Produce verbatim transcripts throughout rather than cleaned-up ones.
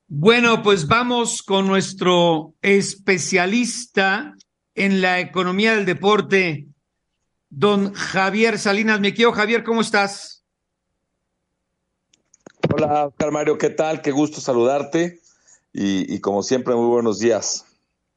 Bueno, pues vamos con nuestro especialista en la economía del deporte, don Javier Salinas. Me quiero, Javier, ¿cómo estás? Hola, Oscar Mario, ¿qué tal? Qué gusto saludarte y, y como siempre, muy buenos días.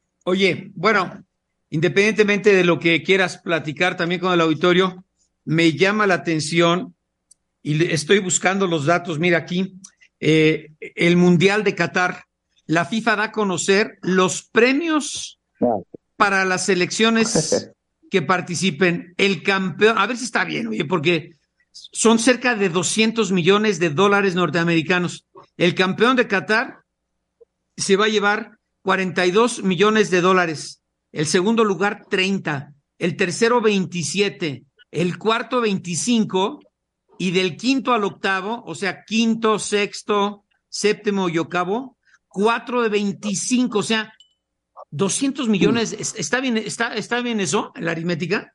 Oye, bueno, independientemente de lo que quieras platicar también con el auditorio, me llama la atención y le- estoy buscando los datos. Mira aquí, eh, el Mundial de Qatar, la FIFA da a conocer los premios Ah. para las selecciones que participen. El campeón, a ver si está bien, oye, porque son cerca de doscientos millones de dólares norteamericanos. El campeón de Qatar se va a llevar cuarenta y dos millones de dólares. El segundo lugar, treinta. El tercero, veintisiete. El cuarto, veinticinco. Y del quinto al octavo, o sea, quinto, sexto, séptimo y octavo, cuatro de veinticinco. O sea, doscientos millones. ¿Está bien, está, está bien eso, la aritmética?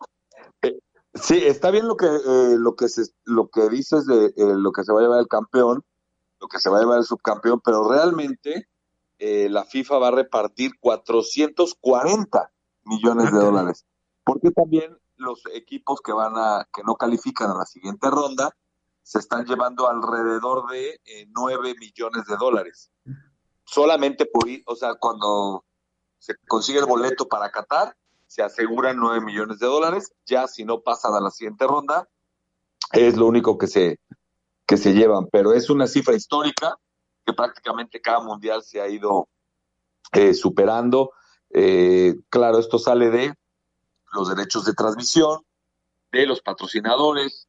Eh, Sí, está bien lo que eh, lo que se, lo que dices de eh, lo que se va a llevar el campeón, lo que se va a llevar el subcampeón, pero realmente eh, la FIFA va a repartir cuatrocientos cuarenta millones Ah, de caray. dólares, porque también los equipos que van a que no califican a la siguiente ronda se están llevando alrededor de eh, nueve millones de dólares solamente por ir, o sea, cuando se consigue el boleto para Qatar, se aseguran nueve millones de dólares. Ya si no pasan a la siguiente ronda, es lo único que se, que se llevan. Pero es una cifra histórica que prácticamente cada mundial se ha ido eh, superando. Eh, claro, esto sale de los derechos de transmisión, de los patrocinadores,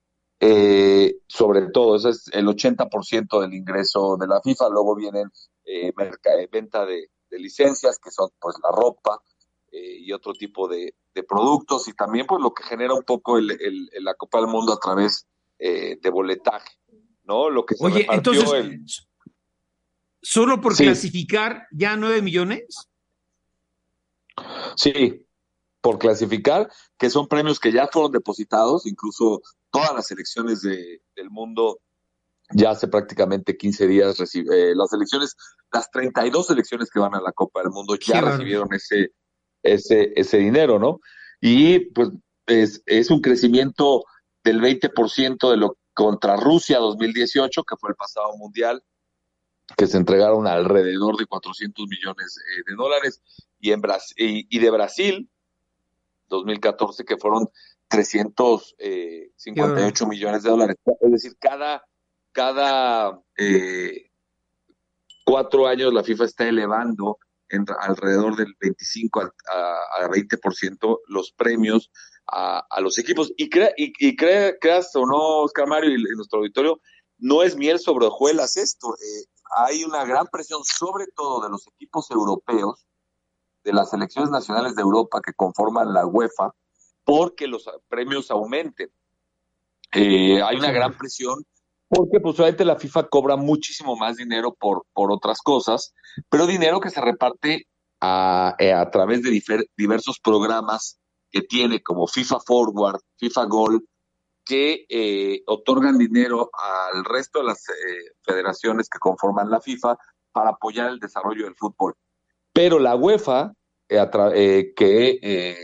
eh, sobre todo, eso es el ochenta por ciento del ingreso de la FIFA. Luego vienen eh, merc- venta de, de licencias, que son pues la ropa, eh, y otro tipo de, de, productos, y también pues lo que genera un poco el, el, el la Copa del Mundo a través eh, de boletaje, ¿no? Lo que se Oye, entonces, repartió el... solo por Sí, clasificar ya nueve millones. sí, por clasificar, que son premios que ya fueron depositados, incluso todas las selecciones de, del mundo ya hace prácticamente quince días recibe, eh, las elecciones, las treinta y dos selecciones que van a la Copa del Mundo ya Qué bárbaro. recibieron ese, ese, ese dinero, ¿no? Y pues es, es un crecimiento del veinte por ciento de lo contra Rusia dos mil dieciocho, que fue el pasado mundial, que se entregaron alrededor de cuatrocientos millones eh, de dólares, y, en Brasil, y, y de Brasil dos mil catorce, que fueron trescientos Qué cincuenta y bárbaro. ocho millones de dólares. Es decir, cada, cada eh, cuatro años la FIFA está elevando en, alrededor del veinticinco a, a, a veinte por ciento los premios a, a los equipos. Y, crea, y, y crea, creas o no, Oscar Mario, y, y nuestro auditorio, no es miel sobre hojuelas esto. Eh, hay una gran presión, sobre todo de los equipos europeos, de las selecciones nacionales de Europa que conforman la UEFA, porque los premios aumenten. Eh, hay una Qué gran bárbaro. presión porque pues obviamente la FIFA cobra muchísimo más dinero por, por otras cosas, pero dinero que se reparte a, eh, a través de difer, diversos programas que tiene, como FIFA Forward, FIFA Gold, que eh, otorgan dinero al resto de las eh, federaciones que conforman la FIFA para apoyar el desarrollo del fútbol. Pero la UEFA, eh, eh, que eh,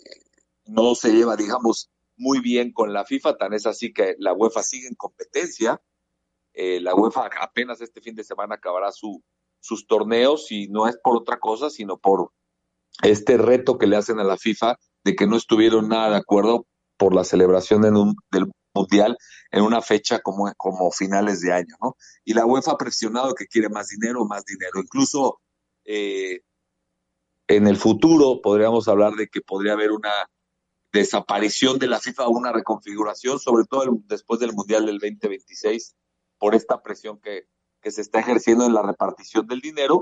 no se lleva, digamos, muy bien con la FIFA, tan es así que la UEFA sigue en competencia. Eh, la UEFA apenas este fin de semana acabará su, sus torneos, y no es por otra cosa, sino por este reto que le hacen a la FIFA de que no estuvieron nada de acuerdo por la celebración en un, del Mundial en una fecha como, como finales de año, ¿no? Y la UEFA ha presionado que quiere más dinero, más dinero. Incluso eh, en el futuro podríamos hablar de que podría haber una desaparición de la FIFA, una reconfiguración, sobre todo el, después del Mundial del veinte veintiséis, por esta presión que, que se está ejerciendo en la repartición del dinero,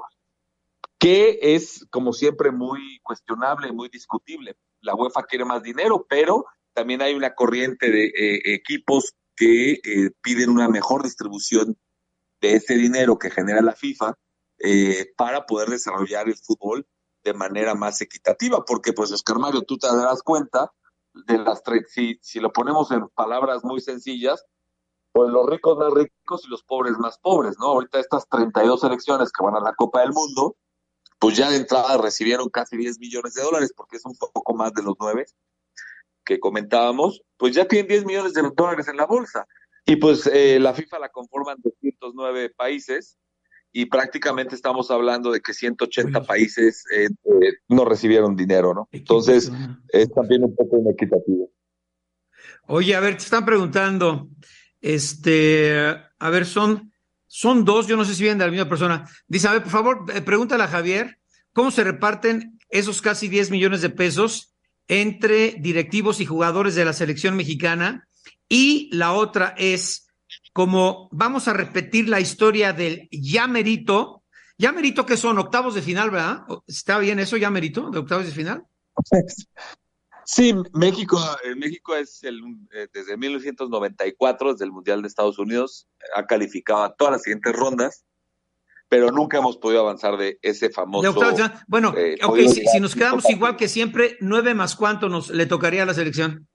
que es, como siempre, muy cuestionable, muy discutible. La UEFA quiere más dinero, pero también hay una corriente de eh, equipos que eh, piden una mejor distribución de ese dinero que genera la FIFA, eh, para poder desarrollar el fútbol de manera más equitativa, porque pues Oscar Mario, tú te darás cuenta de las tres, si, si lo ponemos en palabras muy sencillas, pues los ricos más ricos y los pobres más pobres, ¿no? Ahorita estas treinta y dos selecciones que van a la Copa del Mundo, pues ya de entrada recibieron casi diez millones de dólares, porque es un poco más de los nueve que comentábamos, pues ya tienen diez millones de dólares en la bolsa. Y pues eh, la FIFA la conforman doscientos nueve países y prácticamente estamos hablando de que ciento ochenta Uy, países eh, eh, no recibieron dinero, ¿no? equipos que Entonces, van a- es también un poco inequitativo. Oye, a ver, te están preguntando, este, a ver, son, son dos, yo no sé si vienen de la misma persona. Dice, a ver, por favor, eh, pregúntale a Javier, ¿cómo se reparten esos casi diez millones de pesos entre directivos y jugadores de la selección mexicana? Y la otra es, como vamos a repetir la historia del ya merito, ya merito que son octavos de final, ¿verdad? ¿Está bien eso, ya merito, de octavos de final? Sí, México, eh, México es el, eh, desde mil novecientos noventa y cuatro, desde el Mundial de Estados Unidos, ha calificado a todas las siguientes rondas, pero nunca hemos podido avanzar de ese De octavos de famoso, final. Bueno, eh, ok, podido si, llegar si a nos cinco quedamos igual partidos. que siempre, nueve más cuánto nos le tocaría a la selección.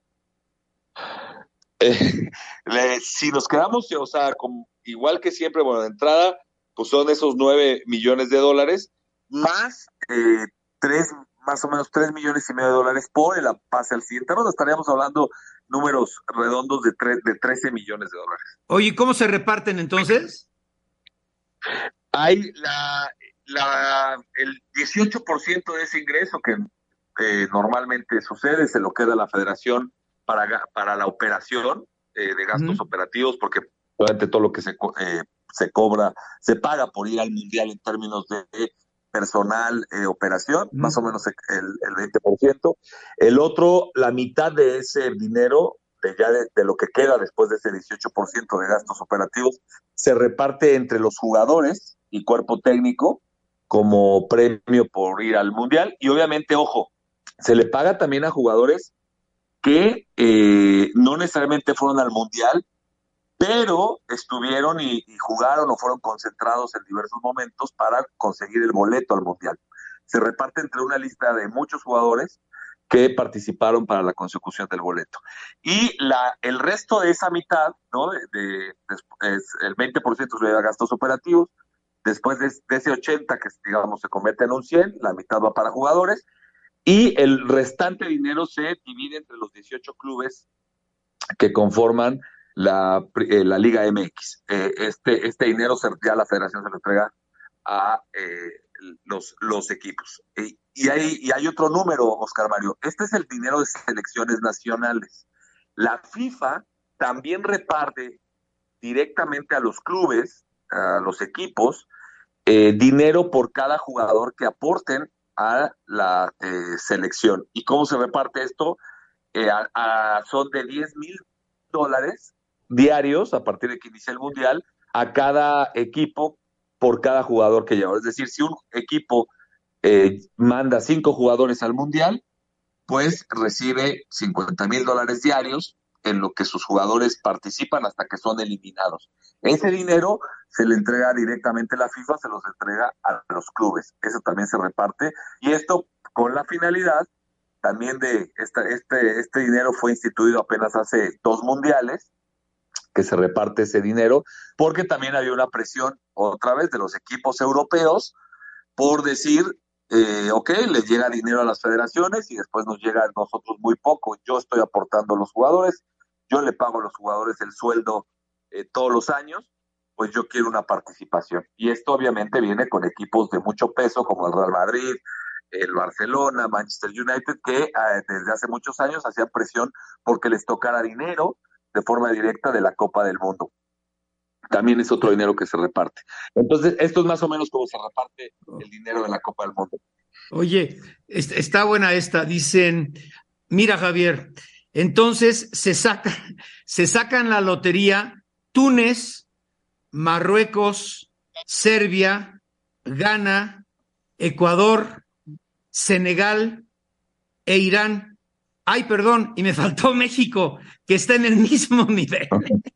Eh, le- si nos quedamos, o sea, como, igual que siempre, bueno, de entrada, pues son esos nueve millones de dólares, más eh, tres, más o menos tres millones y medio de dólares por el pase al siguiente ronda. Estaríamos hablando números redondos de, tre- de trece millones de dólares. Oye, ¿cómo se reparten entonces? Hay la, la, el dieciocho por ciento de ese ingreso que eh, normalmente sucede, se lo queda la federación para, para la operación eh, de gastos Ujú, operativos, porque obviamente todo lo que se, eh, se cobra, se paga por ir al mundial en términos de personal, eh, operación, más o ujú. menos el, el veinte por ciento. El otro, la mitad de ese dinero, de, ya de, de lo que queda después de ese dieciocho por ciento de gastos operativos, se reparte entre los jugadores y cuerpo técnico como premio por ir al mundial. Y obviamente, ojo, se le paga también a jugadores que eh, no necesariamente fueron al mundial, pero estuvieron y, y jugaron o fueron concentrados en diversos momentos para conseguir el boleto al mundial. Se reparte entre una lista de muchos jugadores que participaron para la consecución del boleto. Y la, el resto de esa mitad, ¿no? De, de, de es, el veinte por ciento se le da gastos operativos, después de, de ese ochenta que digamos se convierte en un cien, la mitad va para jugadores, y el restante dinero se divide entre los dieciocho clubes que conforman la, eh, la Liga M X. Eh, este, este dinero se, ya la federación se lo entrega a eh, los, los equipos. Y, y, hay, y hay otro número, Oscar Mario. Este es el dinero de selecciones nacionales. La FIFA también reparte directamente a los clubes, a los equipos, eh, dinero por cada jugador que aporten a la eh, selección. ¿Y cómo se reparte esto? Eh, a, a, son de diez mil dólares diarios a partir de que inicia el mundial a cada equipo por cada jugador que lleva. Es decir, si un equipo eh, manda cinco jugadores al mundial, pues recibe cincuenta mil dólares diarios en lo que sus jugadores participan hasta que son eliminados. Ese dinero se le entrega directamente a la FIFA, se los entrega a los clubes. Eso también se reparte y esto con la finalidad también de esta, este, este dinero fue instituido apenas hace dos mundiales, que se reparte ese dinero, porque también había una presión otra vez de los equipos europeos por decir, eh, ok, les llega dinero a las federaciones y después nos llega a nosotros muy poco. Yo estoy aportando a los jugadores, yo le pago a los jugadores el sueldo eh, todos los años, pues yo quiero una participación. Y esto obviamente viene con equipos de mucho peso como el Real Madrid, el Barcelona, Manchester United, que eh, desde hace muchos años hacían presión porque les tocara dinero de forma directa de la Copa del Mundo. También es otro dinero que se reparte. Entonces, esto es más o menos como se reparte el dinero de la Copa del Mundo. Oye, est- está buena esta. Dicen, mira, Javier, entonces se saca, se sacan la lotería Túnez, Marruecos, Serbia, Ghana, Ecuador, Senegal e Irán. Ay, perdón, y me faltó México, que está en el mismo nivel.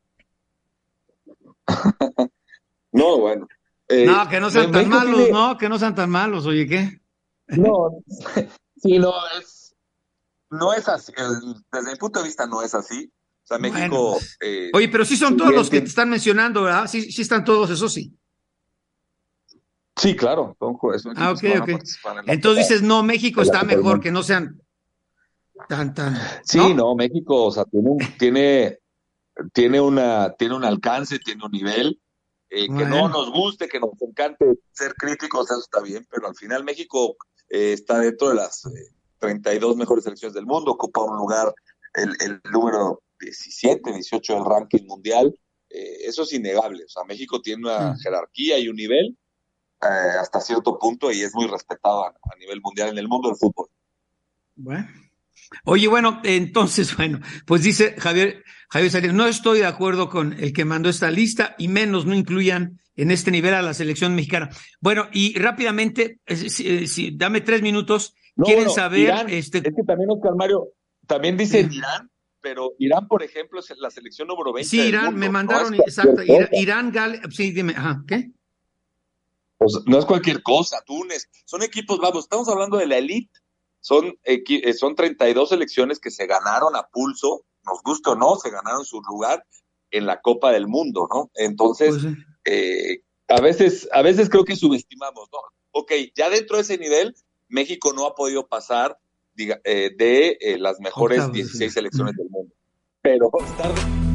No, bueno. Eh, No, que no sean tan México malos, tiene. no, que no sean tan malos, oye, ¿qué? No, sí, no, es, no es así. Desde mi punto de vista, no es así. sea, Bueno, México, pues. eh, Oye, pero sí son si todos bien los que te tiene- están mencionando, ¿verdad? Sí, sí están todos, eso sí. sí, claro, son, jue- son Ah, equipos ok, que van ok. a participar en la Entonces Copa, dices, no, México en la está Copa del mejor, Mundo. que no sean tan, tan, Sí, ¿no? no, México, o sea, tiene, un- tiene, tiene una, tiene un alcance, tiene un nivel, eh, que no Bueno, nos guste, que nos encante ser críticos, eso está bien, pero al final México eh, está dentro de las eh, treinta y dos mejores selecciones del mundo, ocupa un lugar, el, el número diecisiete, dieciocho del ranking mundial, eh, eso es innegable, o sea, México tiene una sí. jerarquía y un nivel eh, hasta cierto punto y es muy respetado a, a nivel mundial en el mundo del fútbol. Bueno. Oye, bueno, entonces, bueno, pues dice Javier, Javier Salinas, no estoy de acuerdo con el que mandó esta lista y menos no incluyan en este nivel a la selección mexicana. Bueno, y rápidamente, eh, si, eh, si- dame tres minutos, No, quieren bueno, saber, Irán, este, es que también Oscar Mario, también dicen eh, Irán, pero Irán, por ejemplo, es la selección número veinte sí, del Irán, me mundo, no es mandaron, exacto, cualquier Ira- cosa, Irán, Gal, sí, dime, ajá, ¿qué? o sea, no es cualquier cosa, Túnez, son equipos, vamos, estamos hablando de la elite, son, equi- eh, son treinta y dos selecciones que se ganaron a pulso, nos guste o no, se ganaron su lugar en la Copa del Mundo, ¿no? Entonces, Pues sí, eh, a veces, a veces creo que subestimamos, ¿no? Ok, ya dentro de ese nivel, México no ha podido pasar diga, eh, de eh, las mejores octavos de dieciséis final. selecciones Mm. del mundo. Pero estar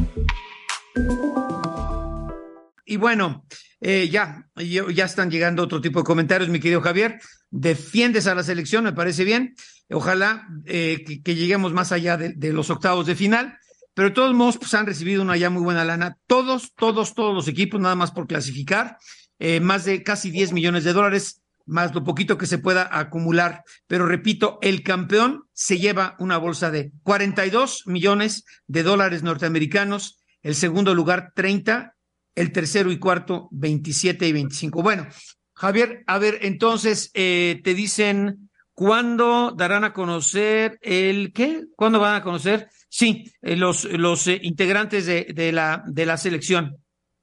Y bueno, eh, ya, ya, ya están llegando otro tipo de comentarios, mi querido Javier. Defiendes a la selección, me parece bien. Ojalá eh, que, que, lleguemos más allá de, de, los octavos de final. Pero de todos modos, pues han recibido una ya muy buena lana. Todos, todos, todos los equipos, nada más por clasificar. Eh, más de casi diez millones de dólares, más lo poquito que se pueda acumular. Pero repito, el campeón se lleva una bolsa de cuarenta y dos millones de dólares norteamericanos. El segundo lugar, treinta, el tercero y cuarto, veintisiete y veinticinco. Bueno, Javier, a ver, entonces eh, te dicen cuándo darán a conocer el qué, cuándo van a conocer, sí, eh, los, los eh, integrantes de, de, la, de la selección.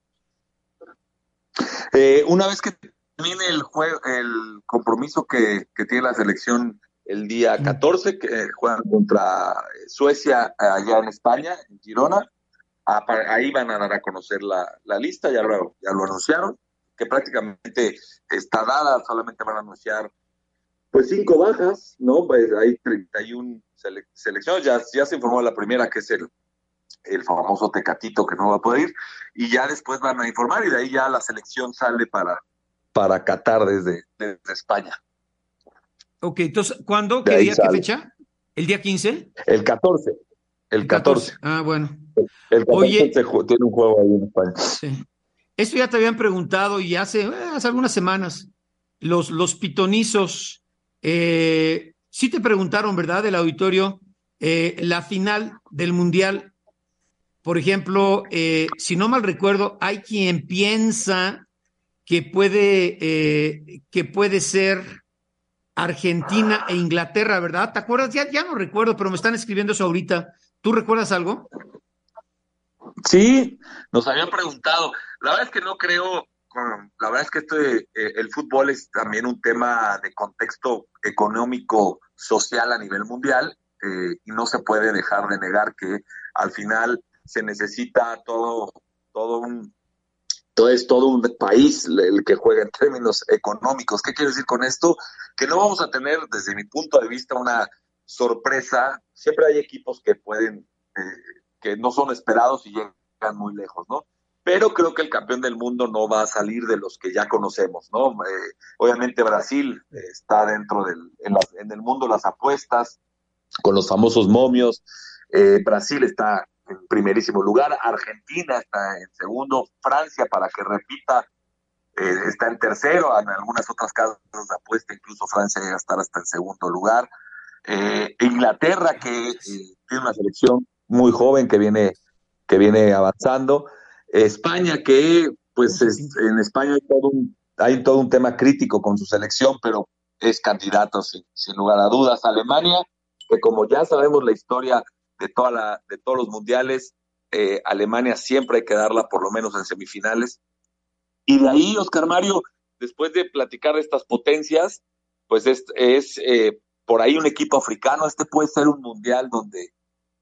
Eh, una vez que termine el juego, el compromiso que, que tiene la selección el día catorce, que eh, juegan contra Suecia allá en España, en Girona, ahí van a dar a conocer la, la lista, ya lo, ya lo anunciaron, que prácticamente está dada, solamente van a anunciar pues cinco bajas, ¿no? Pues hay treinta y una sele selecciones, ya, ya se informó la primera, que es el, el famoso Tecatito, que no va a poder ir, y ya después van a informar, y de ahí ya la selección sale para, para Qatar desde, desde España. Ok, entonces, ¿cuándo? De ¿Qué ahí día? ¿Qué sale. fecha? ¿El día quince? El catorce. El, El catorce. catorce. Ah, bueno. El catorce Oye, se, tiene un juego ahí en España. sí. Esto ya te habían preguntado y hace, eh, hace algunas semanas, los, los pitonizos, eh, sí te preguntaron, ¿verdad? Del auditorio, eh, la final del Mundial, por ejemplo, eh, si no mal recuerdo, hay quien piensa que puede, eh, que puede ser Argentina e Inglaterra, ¿verdad? ¿Te acuerdas? Ya, ya no recuerdo, pero me están escribiendo eso ahorita. ¿Tú recuerdas algo? Sí, nos habían preguntado. La verdad es que no creo, la verdad es que este, eh, el fútbol es también un tema de contexto económico, social a nivel mundial, eh, y no se puede dejar de negar que al final se necesita todo, todo un, todo es todo un país el que juega en términos económicos. ¿Qué quiero decir con esto? Que no vamos a tener, desde mi punto de vista, una sorpresa. Siempre hay equipos que pueden eh, que no son esperados y llegan muy lejos, ¿no? Pero creo que el campeón del mundo no va a salir de los que ya conocemos, ¿no? Eh, obviamente Brasil eh, está dentro del, en, la, en el mundo de las apuestas, con los famosos momios. Eh, Brasil está en primerísimo lugar, Argentina está en segundo, Francia, para que repita, eh, está en tercero, en algunas otras casas de apuesta incluso Francia llega a estar hasta en segundo lugar. Eh, Inglaterra, que eh, tiene una selección muy joven que viene, que viene avanzando. España, que pues es, en España hay todo, un, hay todo un tema crítico con su selección, pero es candidato sin, sin lugar a dudas. Alemania, que como ya sabemos la historia de, toda la, de todos los mundiales, eh, Alemania siempre hay que darla por lo menos en semifinales. Y de ahí, Oscar Mario, después de platicar de estas potencias, pues es, es eh, por ahí un equipo africano. Este puede ser un mundial donde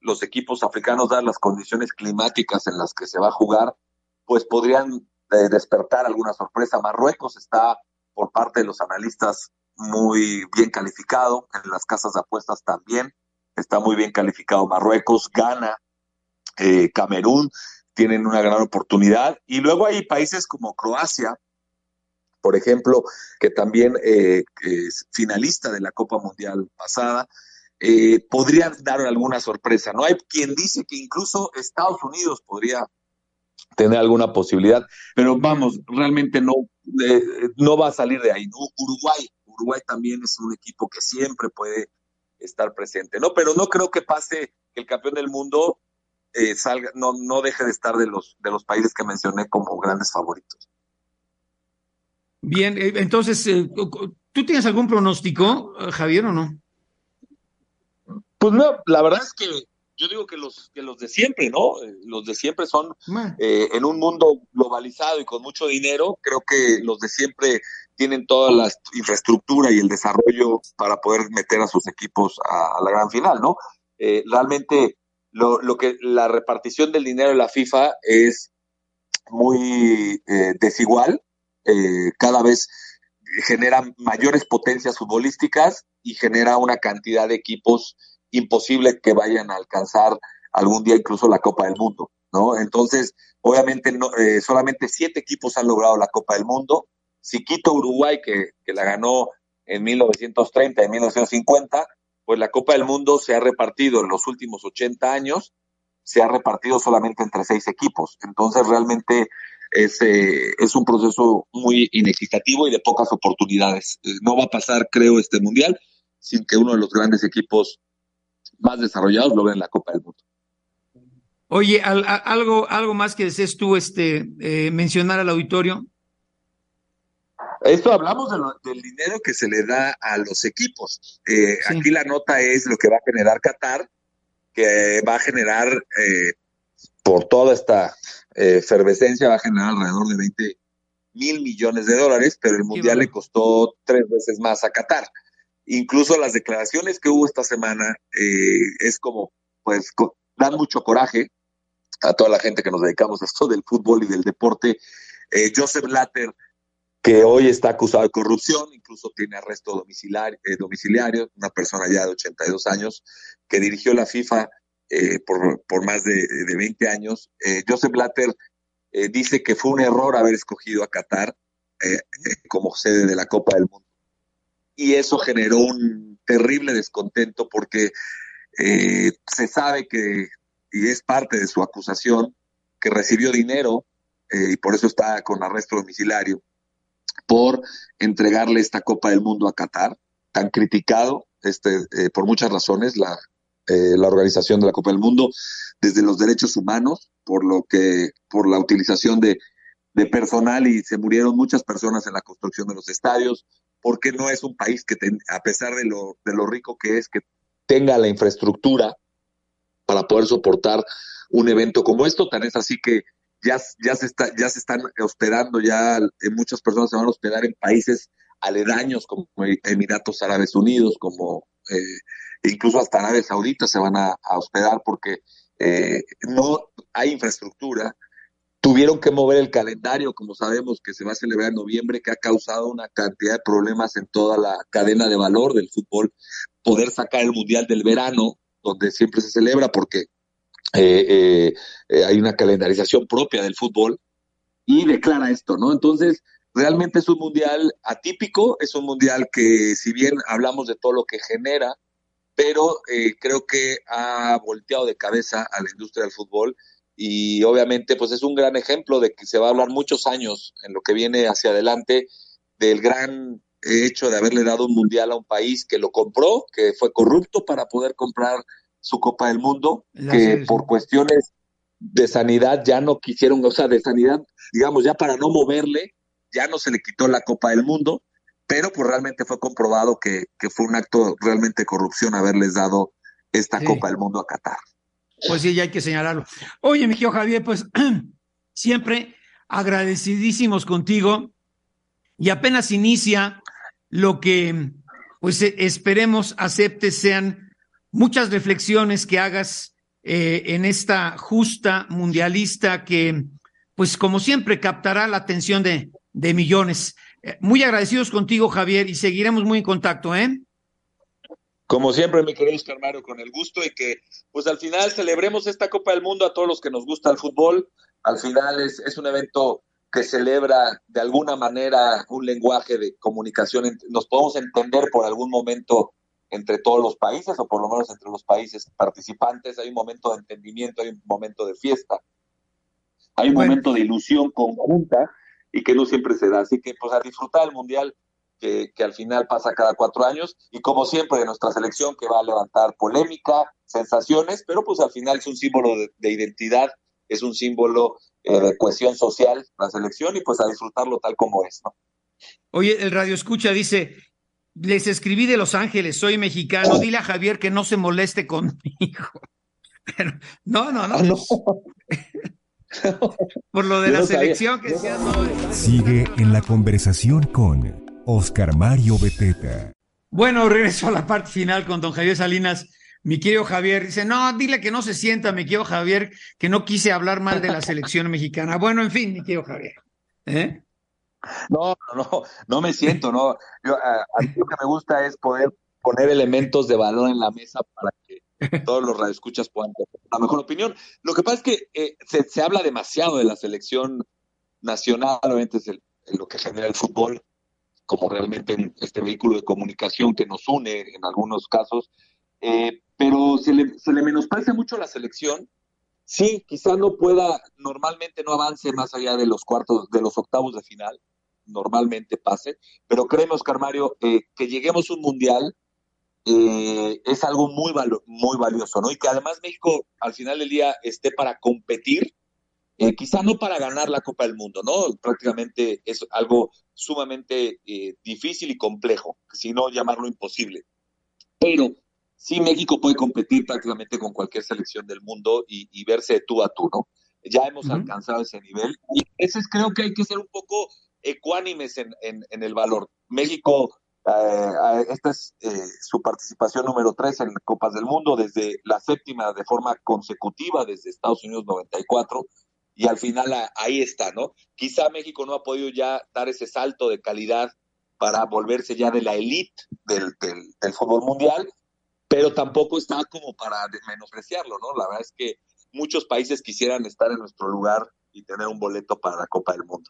los equipos africanos, dadas las condiciones climáticas en las que se va a jugar, pues podrían eh, despertar alguna sorpresa. Marruecos está, por parte de los analistas, muy bien calificado, en las casas de apuestas también está muy bien calificado Marruecos, Ghana, eh, Camerún, tienen una gran oportunidad, y luego hay países como Croacia, por ejemplo, que también eh, es finalista de la Copa Mundial pasada, eh, podrían dar alguna sorpresa, ¿no? Hay quien dice que incluso Estados Unidos podría tener alguna posibilidad, pero vamos, realmente no, eh, no va a salir de ahí, ¿no? Uruguay, Uruguay también es un equipo que siempre puede estar presente, ¿no? Pero no creo que pase que el campeón del mundo eh, salga, no, no deje de estar de los, de los países que mencioné como grandes favoritos. Bien, eh, entonces, eh, ¿tú tienes algún pronóstico, Javier, o no? Pues no, la verdad es que yo digo que los, que los de siempre, ¿no? Los de siempre son, eh, en un mundo globalizado y con mucho dinero, creo que los de siempre tienen toda la infraestructura y el desarrollo para poder meter a sus equipos a, a la gran final, ¿no? Eh, realmente lo, lo que la repartición del dinero de la FIFA es muy eh, desigual, eh, cada vez genera mayores potencias futbolísticas y genera una cantidad de equipos imposible que vayan a alcanzar algún día incluso la Copa del Mundo, ¿no? Entonces, obviamente, no, eh, solamente siete equipos han logrado la Copa del Mundo. Si quito Uruguay, que, que la ganó en mil novecientos treinta y mil novecientos cincuenta, pues la Copa del Mundo se ha repartido en los últimos ochenta años, se ha repartido solamente entre seis equipos. Entonces, realmente es, eh, es un proceso muy inequitativo y de pocas oportunidades. Eh, no va a pasar, creo, este Mundial sin que uno de los grandes equipos más desarrollados logren la Copa del Mundo. Oye, al, a, algo, algo más que desees tú este, eh, mencionar al auditorio. Esto hablamos de lo, del dinero que se le da a los equipos. Eh, sí. Aquí la nota es lo que va a generar Qatar, que va a generar, eh, por toda esta eh, efervescencia, va a generar alrededor de veinte mil millones de dólares, pero el Mundial le costó tres veces más a Qatar. Incluso las declaraciones que hubo esta semana eh, es como, pues, co- dan mucho coraje a toda la gente que nos dedicamos a esto del fútbol y del deporte. Eh, Joseph Blatter, que hoy está acusado de corrupción, incluso tiene arresto domiciliario, eh, domiciliario, una persona ya de ochenta y dos años, que dirigió la FIFA eh, por, por más de, de veinte años. Eh, Joseph Blatter eh, dice que fue un error haber escogido a Qatar eh, eh, como sede de la Copa del Mundo. Y eso generó un terrible descontento porque eh, se sabe que, y es parte de su acusación, que recibió dinero eh, y por eso está con arresto domiciliario, por entregarle esta Copa del Mundo a Qatar, tan criticado este, eh, por muchas razones la, eh, la organización de la Copa del Mundo, desde los derechos humanos, por lo que, por la utilización de, de personal, y se murieron muchas personas en la construcción de los estadios, porque no es un país que, ten, a pesar de lo, de lo rico que es, que tenga la infraestructura para poder soportar un evento como esto. Tan es así que ya, ya, se, está, ya se están hospedando, ya eh, muchas personas se van a hospedar en países aledaños como Emiratos Árabes Unidos, como eh, incluso hasta Arabia Saudita se van a, a hospedar porque eh, no hay infraestructura. Tuvieron que mover el calendario, como sabemos, que se va a celebrar en noviembre, que ha causado una cantidad de problemas en toda la cadena de valor del fútbol. Poder sacar el Mundial del verano, donde siempre se celebra, porque eh, eh, eh, hay una calendarización propia del fútbol, y declara esto, ¿no? Entonces, realmente es un Mundial atípico, es un Mundial que, si bien hablamos de todo lo que genera, pero eh, creo que ha volteado de cabeza a la industria del fútbol. Y obviamente pues es un gran ejemplo de que se va a hablar muchos años en lo que viene hacia adelante del gran hecho de haberle dado un mundial a un país que lo compró, que fue corrupto para poder comprar su Copa del Mundo, la que serie, por cuestiones de sanidad ya no quisieron, o sea, de sanidad, digamos, ya para no moverle, ya no se le quitó la Copa del Mundo, pero pues realmente fue comprobado que, que fue un acto realmente de corrupción haberles dado esta sí. Copa del Mundo a Qatar. Pues sí, ya hay que señalarlo. Oye, mi querido Javier, pues siempre agradecidísimos contigo, y apenas inicia lo que, pues esperemos aceptes sean muchas reflexiones que hagas eh, en esta justa mundialista que, pues como siempre, captará la atención de, de millones. Eh, muy agradecidos contigo, Javier, y seguiremos muy en contacto, ¿eh? Como siempre, mi querido Oscar Mario, con el gusto y que pues al final celebremos esta Copa del Mundo a todos los que nos gusta el fútbol. Al final es, es un evento que celebra de alguna manera un lenguaje de comunicación. Nos podemos entender por algún momento entre todos los países, o por lo menos entre los países participantes. Hay un momento de entendimiento, hay un momento de fiesta, hay un Bueno, momento de ilusión conjunta y que no siempre se da. Así que pues a disfrutar el Mundial que, que al final pasa cada cuatro años y como siempre de nuestra selección que va a levantar polémica, sensaciones, pero pues al final es un símbolo de, de identidad, es un símbolo eh, de cohesión social la selección y pues a disfrutarlo tal como es, ¿no? oye, el radio escucha dice, les escribí de Los Ángeles, soy mexicano, dile a Javier que no se moleste conmigo. Pero, no, no, Ah, no, no. pues, por lo de Yo la no sabía. selección que decías, no. Sigue en la conversación con Oscar Mario Beteta. Bueno, regreso a la parte final con don Javier Salinas. Mi querido Javier dice, no, dile que no se sienta, mi querido Javier, que no quise hablar mal de la selección mexicana. Bueno, en fin, mi querido Javier. ¿Eh? No, no, no, no me siento, no. Yo, a, a mí lo que me gusta es poder poner elementos de valor en la mesa para que todos los radioescuchas puedan tener una mejor opinión. Lo que pasa es que eh, se, se habla demasiado de la selección nacional, obviamente es el, lo que genera el fútbol, como realmente este vehículo de comunicación que nos une en algunos casos, eh, pero se le, se le menosprecia mucho a la selección. Sí, quizá no pueda, normalmente no avance más allá de los cuartos, de los octavos de final, normalmente pase, pero créeme, Oscar Mario, eh, que lleguemos a un mundial eh, es algo muy, valo, muy valioso, ¿no? Y que además México al final del día esté para competir, eh, quizá no para ganar la Copa del Mundo, ¿no? Prácticamente es algo sumamente eh, difícil y complejo, si no llamarlo imposible. Pero sí México puede competir prácticamente con cualquier selección del mundo y, y verse de tú a tú, ¿no? Ya hemos uh-huh. alcanzado ese nivel y ese es, creo que hay que ser un poco ecuánimes en, en, en el valor. México, eh, esta es eh, su participación número tres en Copas del Mundo, desde la séptima de forma consecutiva desde Estados Unidos noventa y cuatro, y al final a, ahí está, ¿no? Quizá México no ha podido ya dar ese salto de calidad para volverse ya de la élite del, del, del fútbol mundial, pero tampoco está como para menospreciarlo, ¿no? La verdad es que muchos países quisieran estar en nuestro lugar y tener un boleto para la Copa del Mundo.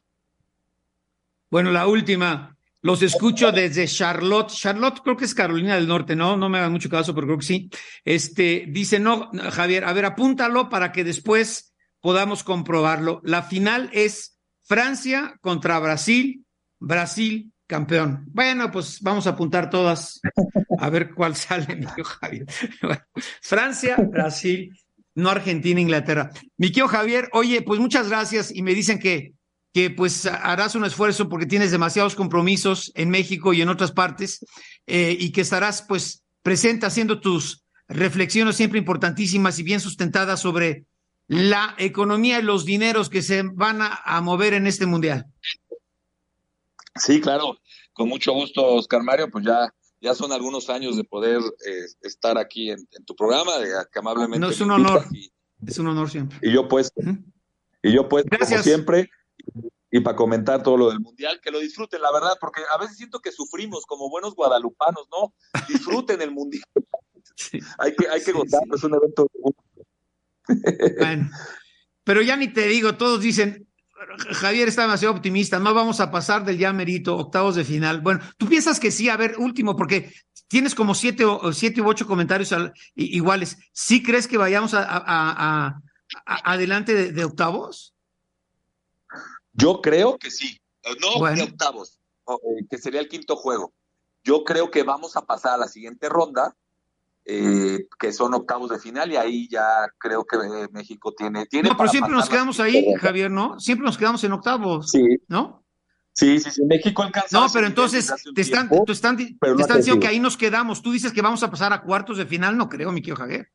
Bueno, la última, los escucho desde Charlotte, Charlotte creo que es Carolina del Norte, ¿no? No me hagan mucho caso, pero creo que sí. Este, dice, no, Javier, a ver, apúntalo para que después podamos comprobarlo. La final es Francia contra Brasil, Brasil campeón. Bueno, pues vamos a apuntar todas, a ver cuál sale, mi tío Javier. Bueno, Francia, Brasil, no Argentina, Inglaterra. Mi tío Javier, oye, pues muchas gracias y me dicen que, que pues harás un esfuerzo porque tienes demasiados compromisos en México y en otras partes eh, y que estarás pues presente haciendo tus reflexiones siempre importantísimas y bien sustentadas sobre la economía y los dineros que se van a, a mover en este mundial. Sí, claro, con mucho gusto, Oscar Mario, pues ya, ya son algunos años de poder eh, estar aquí en, en tu programa, de que amablemente no, es un me honor, y, es un honor siempre. Y yo pues, ¿Mm? y yo pues, Gracias. como siempre, y para comentar todo lo del Mundial, que lo disfruten, la verdad, porque a veces siento que sufrimos como buenos guadalupanos, ¿no? Disfruten el Mundial. Sí, hay que, hay que sí, gozarlo, sí. Es un evento. Bueno, pero ya ni te digo, todos dicen, Javier está demasiado optimista, no vamos a pasar del ya merito, octavos de final. Bueno, tú piensas que sí, a ver, último, porque tienes como siete o siete u ocho comentarios al, iguales. ¿Sí crees que vayamos a, a, a, a adelante de, de octavos? Yo creo que sí, no bueno. de octavos, que sería el quinto juego. Yo creo que vamos a pasar a la siguiente ronda, eh, que son octavos de final, y ahí ya creo que México tiene... tiene no, pero siempre nos quedamos ahí, ronda. Javier, ¿no? Siempre nos quedamos en octavos, sí. ¿no? Sí, sí, sí, México alcanza... No, pero entonces te están, tiempo, te están, te no están diciendo que ahí nos quedamos. Tú dices que vamos a pasar a cuartos de final, no creo, mi querido Javier.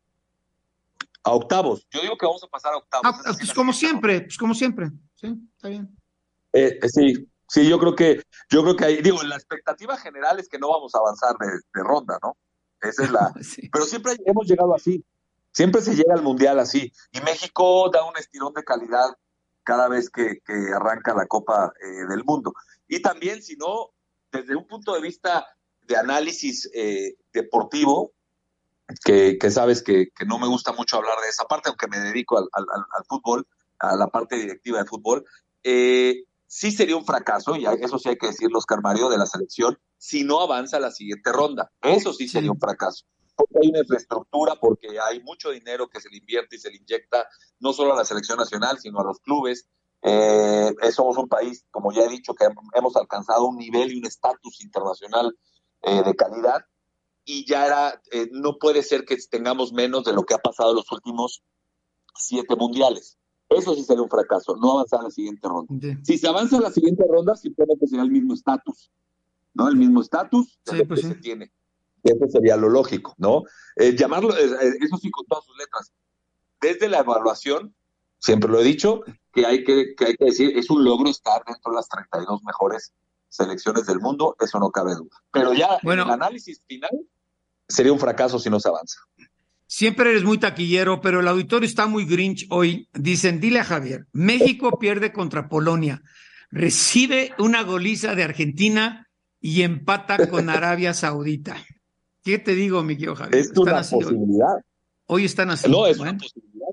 A octavos. Yo digo que vamos a pasar a octavos. Ah, pues es como siempre, ronda. pues como siempre. Sí, está bien. Eh, sí, sí, yo creo que, yo creo que ahí, digo, la expectativa general es que no vamos a avanzar de, de ronda, ¿no? Esa es la... sí. Pero siempre hemos llegado así. Siempre se llega al Mundial así. Y México da un estirón de calidad cada vez que, que arranca la Copa eh, del Mundo. Y también, si no, desde un punto de vista de análisis eh, deportivo, que, que sabes que, que no me gusta mucho hablar de esa parte, aunque me dedico al, al, al fútbol, a la parte directiva de fútbol, eh, sí sería un fracaso, y eso sí hay que decirlo, Oscar Mario, de la selección, si no avanza a la siguiente ronda. Eso sí sería Sí. un fracaso. Porque hay una infraestructura, porque hay mucho dinero que se le invierte y se le inyecta no solo a la selección nacional, sino a los clubes. Eh, somos un país, como ya he dicho, que hemos alcanzado un nivel y un estatus internacional eh, de calidad, y ya era, eh, no puede ser que tengamos menos de lo que ha pasado en los últimos siete mundiales. Eso sí sería un fracaso, no avanzar a la siguiente ronda. Sí. Si se avanza a la siguiente ronda, simplemente será el mismo estatus, ¿no? El mismo estatus de Sí, lo pues que sí. se tiene. Eso sería lo lógico, ¿no? Eh, llamarlo, eh, eso sí, con todas sus letras. Desde la evaluación, siempre lo he dicho, que hay que, que hay que decir, es un logro estar dentro de las treinta y dos mejores selecciones del mundo, eso no cabe duda. Pero ya en el Bueno, análisis final, sería un fracaso si no se avanza. siempre eres muy taquillero, pero el auditorio está muy grinch hoy. Dicen, dile a Javier, México pierde contra Polonia, recibe una goliza de Argentina y empata con Arabia Saudita. ¿Qué te digo, mi querido Javier? Es Están una así hoy. posibilidad. Hoy están así. No, es una Bueno, posibilidad.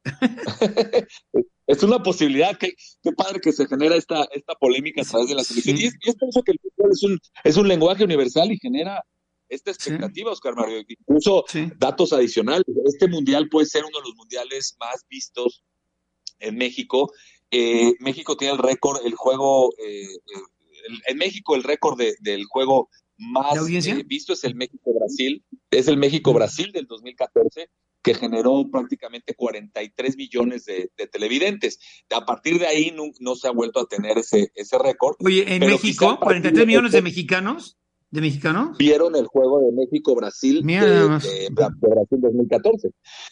Es una posibilidad. Qué, qué padre que se genera esta, esta polémica a través de la selección. Y sí, es, y es por eso que el fútbol es un, es un lenguaje universal y genera esta sí, expectativa, Oscar Mario. Incluso sí. datos adicionales. Este mundial puede ser uno de los mundiales más vistos en México. Eh, México tiene el récord, el juego, eh, el, en México el récord de, del juego ¿De más audiencia? eh, visto es el México-Brasil, es el Mm. México-Brasil del dos mil catorce, que generó prácticamente cuarenta y tres millones de, de televidentes. A partir de ahí no, no se ha vuelto a tener ese, ese récord, Oye, en pero quizá México, a partir cuarenta y tres de millones de eso mexicanos, de mexicanos. vieron el juego de México-Brasil Mira nada de, más. de, de Brasil dos mil catorce.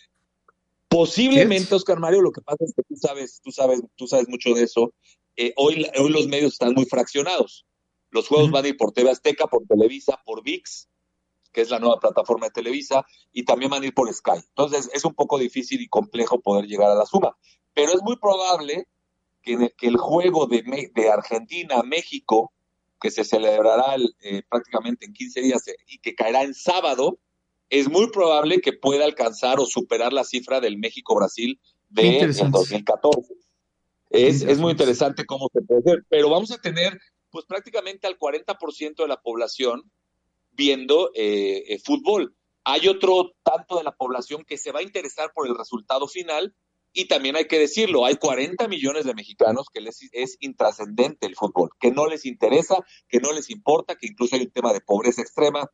Posiblemente, Fíjate. Oscar Mario, lo que pasa es que tú sabes, tú sabes, tú sabes mucho de eso. Eh, hoy, hoy los medios están muy fraccionados. Los juegos Uh-huh. van a ir por T V Azteca, por Televisa, por V I X, que es la nueva plataforma de Televisa, y también van a ir por Sky. Entonces es un poco difícil y complejo poder llegar a la suma. Pero es muy probable que, que el juego de, de Argentina a México, que se celebrará el, eh, prácticamente en quince días eh, y que caerá en sábado, es muy probable que pueda alcanzar o superar la cifra del México-Brasil Qué del de interesante. dos mil catorce. Qué Es, es muy interesante. interesante cómo se puede hacer, pero vamos a tener pues prácticamente al cuarenta por ciento de la población viendo eh, eh, fútbol. Hay otro tanto de la población que se va a interesar por el resultado final, y también hay que decirlo, hay cuarenta millones de mexicanos que les es intrascendente el fútbol, que no les interesa, que no les importa, que incluso hay un tema de pobreza extrema,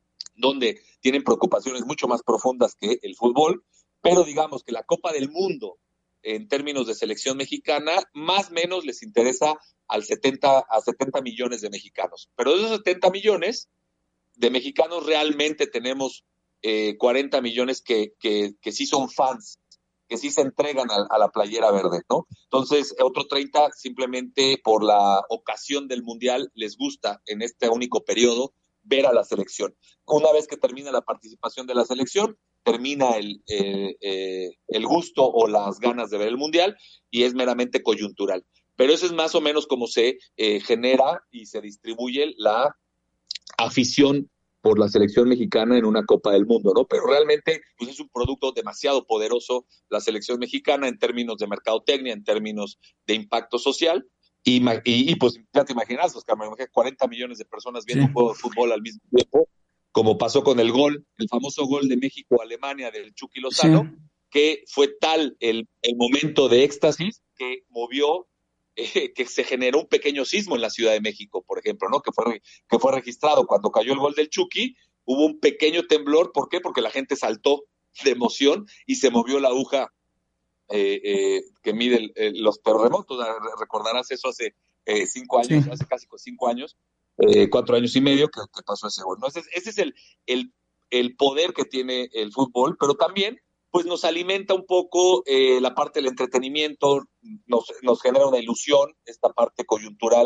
donde tienen preocupaciones mucho más profundas que el fútbol, pero digamos que la Copa del Mundo, en términos de selección mexicana, más o menos les interesa al setenta, a setenta millones de mexicanos. Pero de esos setenta millones de mexicanos realmente tenemos eh, cuarenta millones que, que, que sí son fans, que sí se entregan a, a la playera verde, ¿no? Entonces, otro treinta simplemente por la ocasión del Mundial les gusta en este único periodo ver a la selección. Una vez que termina la participación de la selección, termina el, eh, eh, el gusto o las ganas de ver el Mundial, y es meramente coyuntural. Pero eso es más o menos como se eh, genera y se distribuye la afición por la selección mexicana en una Copa del Mundo, ¿no? Pero realmente pues es un producto demasiado poderoso la selección mexicana en términos de mercadotecnia, en términos de impacto social, y, y, y pues ya te imaginas, Oscar, cuarenta millones de personas viendo Sí. un juego de fútbol al mismo tiempo, como pasó con el gol, el famoso gol de México-Alemania del Chucky Lozano, sí. que fue tal el, el momento de éxtasis que movió Eh, que se generó un pequeño sismo en la Ciudad de México, por ejemplo, ¿no? Que fue, que fue registrado cuando cayó el gol del Chucky, hubo un pequeño temblor. ¿Por qué? Porque la gente saltó de emoción y se movió la aguja eh, eh, que mide el, el, los terremotos. Recordarás eso hace eh, cinco años, sí. hace casi cinco años, eh, cuatro años y medio que, que pasó ese gol, ¿no? Ese, ese es el, el, el poder que tiene el fútbol, pero también pues nos alimenta un poco eh, la parte del entretenimiento, nos, nos genera una ilusión, esta parte coyuntural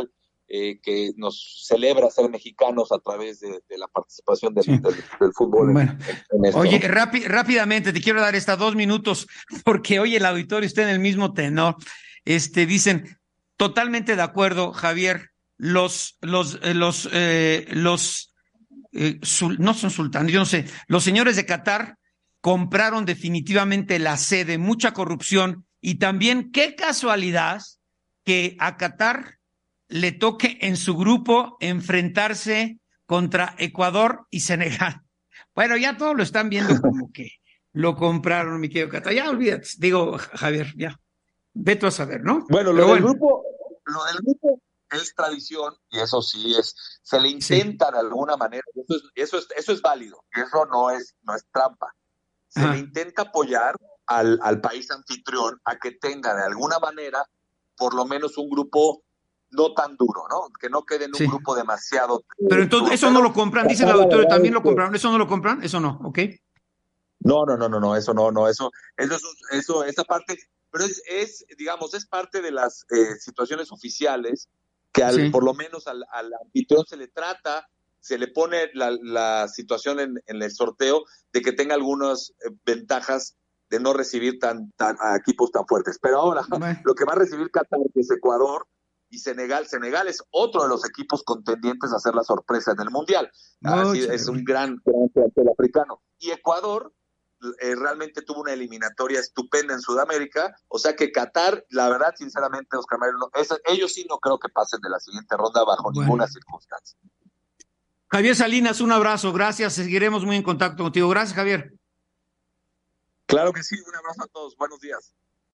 eh, que nos celebra ser mexicanos a través de, de la participación del, Sí. del, del fútbol. Bueno, en, en esto, oye, ¿no? rápi- rápidamente te quiero dar estas dos minutos porque hoy el auditorio está en el mismo tenor. Este, dicen, totalmente de acuerdo, Javier, los, los, eh, los, eh, los, eh, sul- no son sultanes, yo no sé, los señores de Qatar compraron definitivamente la sede, mucha corrupción y también qué casualidad que a Qatar le toque en su grupo enfrentarse contra Ecuador y Senegal. Bueno, ya todos lo están viendo como que lo compraron, mi querido Cata. Ya olvídate, digo, Javier, ya. Vete a saber, ¿no? Bueno, lo Pero del bueno, grupo, lo del grupo es tradición y eso sí es, se le sí. intenta de alguna manera, eso es, eso es, eso es válido, eso no es, no es trampa. Se Ajá. le intenta apoyar al, al país anfitrión a que tenga de alguna manera por lo menos un grupo no tan duro, ¿no? Que no quede en un Sí. grupo demasiado Pero eh, entonces, duro. eso Pero no lo compran, dice el Qatar, la auditorio, verdad también es lo que compraron, eso no lo compran, eso no, ¿ok? no, no, no, no, no, eso no, no, eso, eso, es un- eso, esa parte, pero es, es, digamos, es parte de las eh, situaciones oficiales que al, Sí. por lo menos al, al anfitrión se le trata, se le pone la, la situación en, en el sorteo de que tenga algunas eh, ventajas de no recibir tan, tan a equipos tan fuertes. Pero ahora, Bueno, lo que va a recibir Qatar, que es Ecuador y Senegal, Senegal es otro de los equipos contendientes a hacer la sorpresa en el Mundial. Así mucho, es un bueno. gran, gran plantel africano. Y Ecuador eh, realmente tuvo una eliminatoria estupenda en Sudamérica, o sea que Qatar, la verdad, sinceramente, Oscar Mario, no, es, ellos sí no creo que pasen de la siguiente ronda bajo Bueno. ninguna circunstancia. Javier Salinas, un abrazo, gracias, seguiremos muy en contacto contigo. Gracias, Javier. Claro que sí, un abrazo a todos, buenos días.